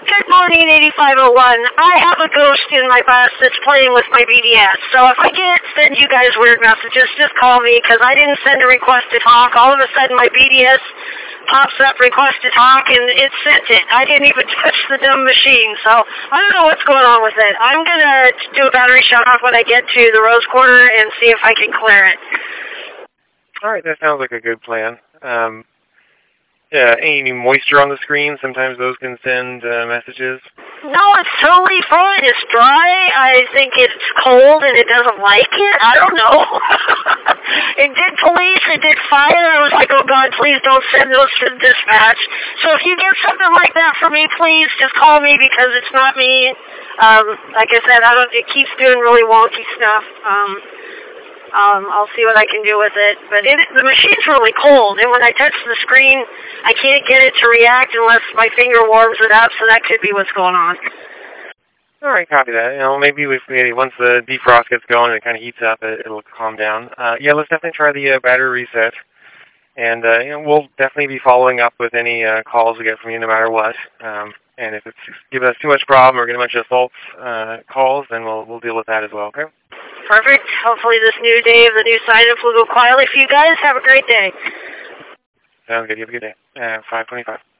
Good morning, 8501. I have a ghost in my bus that's playing with my BBS. So if I can't send you guys weird messages, just call me, because I didn't send a request to talk. All of a sudden, my BBS pops up request to talk, and it sent it. I didn't even touch the dumb machine, so I don't know what's going on with it. I'm going to do a battery shut-off when I get to the Rose Quarter and see if I can clear it. All right, that sounds like a good plan. Any moisture on the screen? Sometimes those can send messages. No, it's totally fine. It's dry. I think it's cold and it doesn't like it. I don't know. It did police. It did fire. I was like, oh, God, please don't send those to dispatch. So if you get something like that for me, please just call me, because it's not me. Like I said, it keeps doing really wonky stuff. I'll see what I can do with it. But the machine's really cold, and when I touch the screen, I can't get it to react unless my finger warms it up, so that could be what's going on. All right, copy that. Maybe once the defrost gets going and it kind of heats up, it'll calm down. Let's definitely try the battery reset. And, we'll definitely be following up with any calls we get from you no matter what. And if it's giving us too much problem or getting a bunch of false calls, then we'll deal with that as well, okay? Perfect. Hopefully this new day of the new sign-up will go quietly for you guys. Have a great day. Sounds good. You have a good day. 525.